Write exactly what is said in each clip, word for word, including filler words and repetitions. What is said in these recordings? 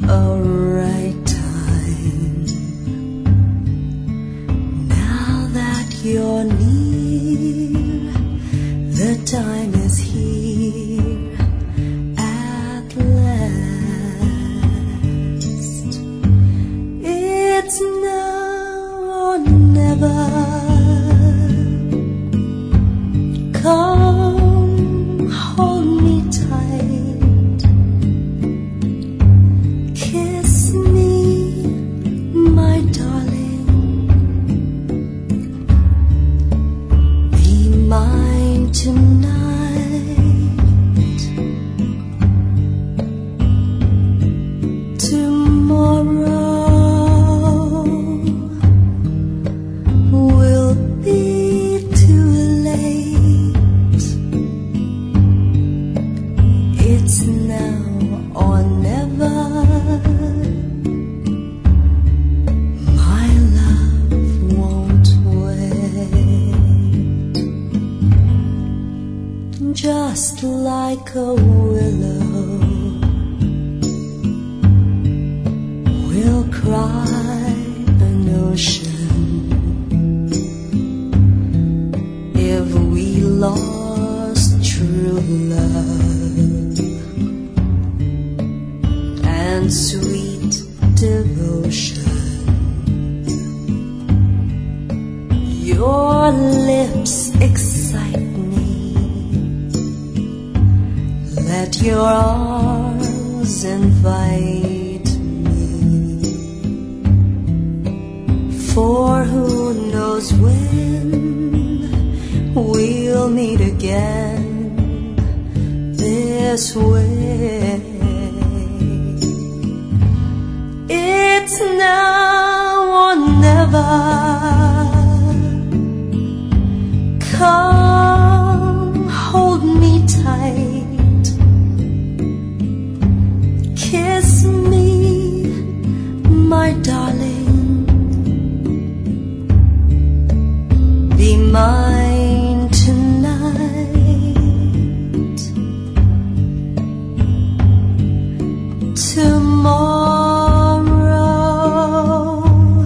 a right time. Now that you're near, the time is here at last. It's now or never. Come, hold me tight, kiss me, my darling, be mine tonight. Tomorrow will be too late. It's now or never. My love won't wait. Just like a willow will cry an ocean if we lost true love and sweet devotion. Your lips excite me, let your arms invite me, for who knows when we'll meet again this way. It's now or never. Come, hold me tight, kiss me, my darling, be mine tonight. Tomorrow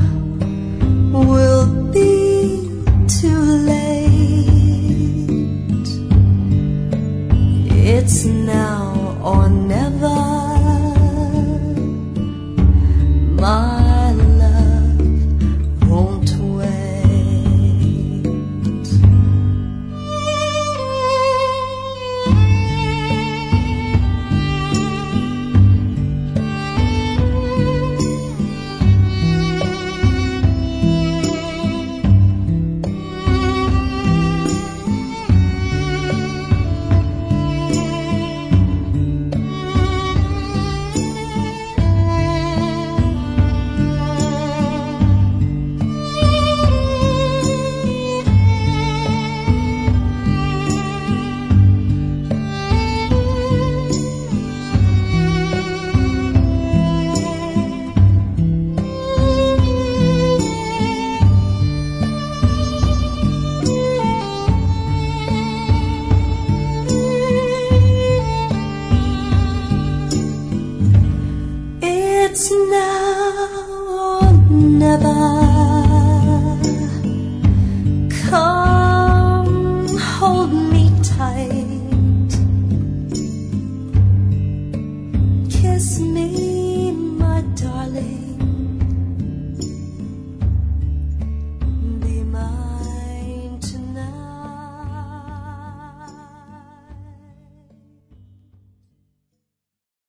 will be too late. It's now or never. My love won't wait. It's now or never.